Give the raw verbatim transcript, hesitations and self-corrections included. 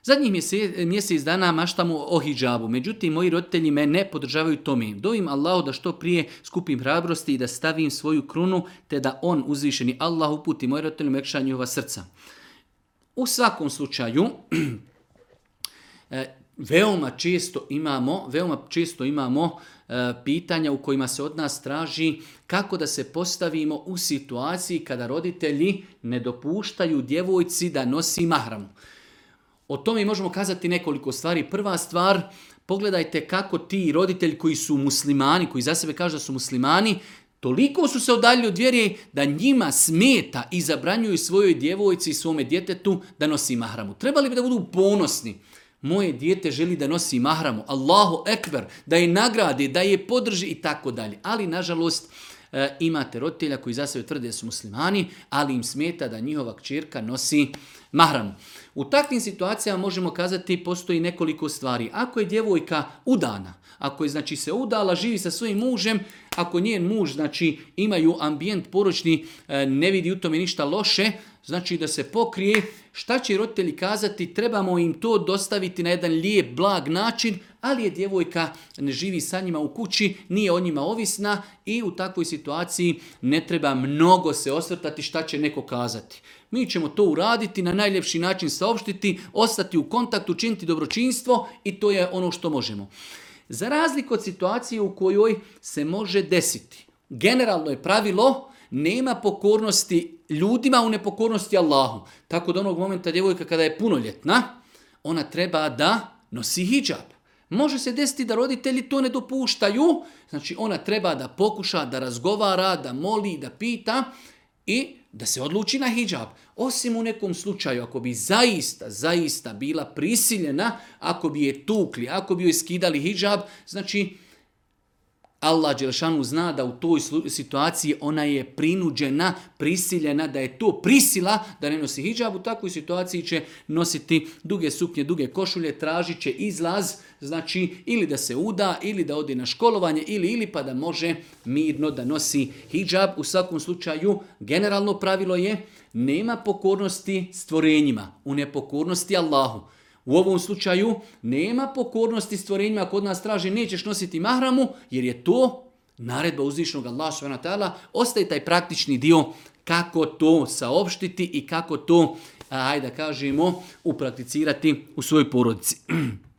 Zadnjih mjesec, mjesec dana maštamo o hidžabu, međutim moji roditelji me ne podržavaju tome. Dovim Allahu da što prije skupim hrabrosti i da stavim svoju krunu, te da on, uzvišeni Allah, uputi moji roditelji, mekša njihova srca. U svakom slučaju, veoma često imamo, veoma često imamo e, pitanja u kojima se od nas traži kako da se postavimo u situaciji kada roditelji ne dopuštaju djevojci da nosi mahramu. O tome možemo kazati nekoliko stvari. Prva stvar, pogledajte kako ti roditelji koji su muslimani, koji za sebe kažu da su muslimani, toliko su se udaljili od vjere da njima smeta i zabranjuju svojoj djevojci i svome djetetu da nosi mahramu. Trebali bi da budu ponosni. Moje dijete želi da nosi mahramu, Allahu ekber, da je nagradi, da je podrži i tako dalje. Ali, nažalost, e, imate roditelja koji za sebe tvrde da su muslimani, ali im smeta da njihova kćerka nosi mahramu. U takvim situacijama možemo kazati postoji nekoliko stvari. Ako je djevojka udana, ako je znači se udala, živi sa svojim mužem, ako njen muž znači imaju ambijent poročni, e, ne vidi u tome ništa loše, znači da se pokrije, šta će roditelji kazati, trebamo im to dostaviti na jedan lijep, blag način, ali je djevojka ne živi sa njima u kući, nije o njima ovisna i u takvoj situaciji ne treba mnogo se osvrtati šta će neko kazati. Mi ćemo to uraditi, na najljepši način saopštiti, ostati u kontaktu, učiniti dobročinstvo i to je ono što možemo. Za razliku od situacije u kojoj se može desiti, generalno je pravilo, nema pokornosti ljudima u nepokornosti Allahu. Tako da onog momenta djevojka kada je punoljetna, ona treba da nosi hidžab. Može se desiti da roditelji to ne dopuštaju, znači ona treba da pokuša, da razgovara, da moli, da pita i da se odluči na hidžab. Osim u nekom slučaju, ako bi zaista, zaista bila prisiljena, ako bi je tukli, ako bi joj skidali hidžab, znači Allah dželešanu zna da u toj situaciji ona je prinuđena, prisiljena, da je to prisila da ne nosi hidžab. U takvoj situaciji će nositi duge suknje, duge košulje, tražit će izlaz, znači ili da se uda, ili da ode na školovanje, ili ili pa da može mirno da nosi hidžab. U svakom slučaju, generalno pravilo je, nema pokornosti stvorenjima, u nepokornosti Allahu. U ovom slučaju nema pokornosti stvorenjima, kod nas traži nećeš nositi mahramu, jer je to naredba uzvišnog Allaha subhanahu wa ta'ala. Ostaje taj praktični dio kako to saopštiti i kako to, ajde da kažemo, uprakticirati u svojoj porodici.